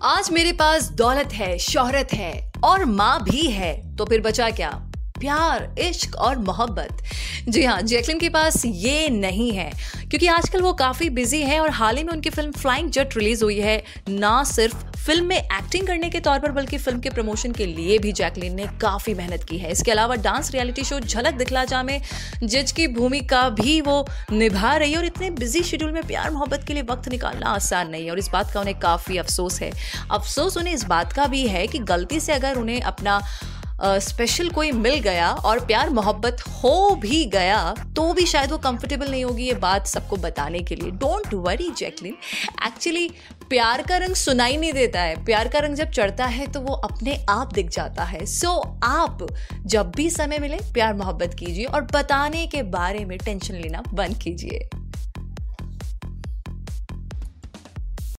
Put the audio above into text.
आज मेरे पास दौलत है, शोहरत है और माँ भी है, तो फिर बचा क्या? प्यार, इश्क और मोहब्बत। जी हाँ, जैकलिन के पास ये नहीं है क्योंकि आजकल वो काफ़ी बिजी है और हाल ही में उनकी फिल्म फ्लाइंग जट रिलीज हुई है। ना सिर्फ फिल्म में एक्टिंग करने के तौर पर बल्कि फिल्म के प्रमोशन के लिए भी जैकलिन ने काफ़ी मेहनत की है। इसके अलावा डांस रियलिटी शो झलक दिखला जा में जज की भूमिका भी वो निभा रही है और इतने बिजी शेड्यूल में प्यार मोहब्बत के लिए वक्त निकालना आसान नहीं है और इस बात का उन्हें काफ़ी अफसोस है। अफसोस उन्हें इस बात का भी है कि गलती से अगर उन्हें अपना स्पेशल कोई मिल गया और प्यार मोहब्बत हो भी गया तो भी शायद वो कंफर्टेबल नहीं होगी ये बात सबको बताने के लिए। डोंट वरी जैकलिन, एक्चुअली प्यार का रंग सुनाई नहीं देता है, प्यार का रंग जब चढ़ता है तो वो अपने आप दिख जाता है। सो आप जब भी समय मिले प्यार मोहब्बत कीजिए और बताने के बारे में टेंशन लेना बंद कीजिए।